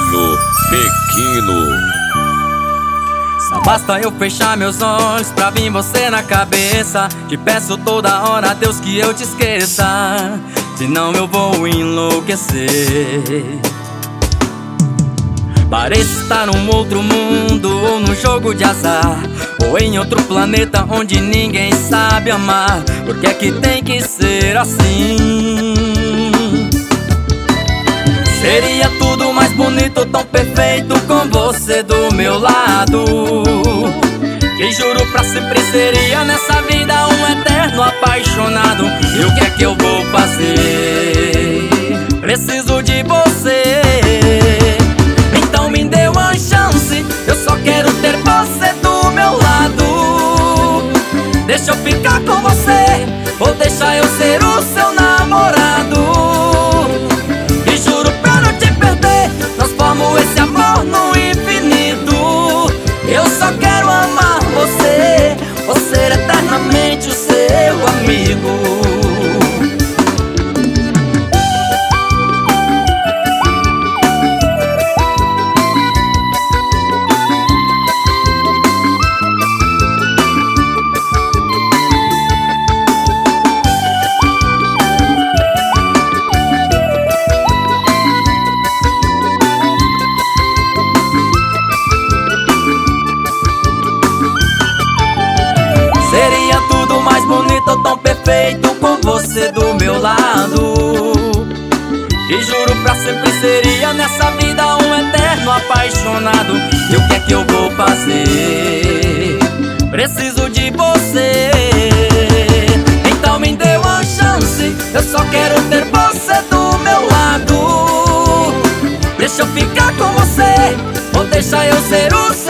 Paulinho Pequeno. Só basta eu fechar meus olhos pra vir você na cabeça. Te peço toda hora, Deus, que eu te esqueça, senão eu vou enlouquecer. Pareço estar num outro mundo, ou num jogo de azar, ou em outro planeta onde ninguém sabe amar. Por que é que tem que ser assim? Seria tudo mais bonito, tão perfeito, com você do meu lado. Que juro pra sempre seria nessa vida um eterno apaixonado. E o que é que eu vou fazer? Preciso de você. Então me dê uma chance, eu só quero ter você do meu lado. Deixa eu ficar com você, ou deixa eu ser o seu namorado. E juro pra não te perder, transformo esse amor no infinito. Eu só quero amar você, vou ser eternamente o seu amigo. Seria tudo mais bonito, tão perfeito, com você do meu lado. E juro pra sempre seria nessa vida um eterno apaixonado. E o que é que eu vou fazer? Preciso de você. Então me dê uma chance, eu só quero ter você do meu lado. Deixa eu ficar com você, ou deixa eu ser o seu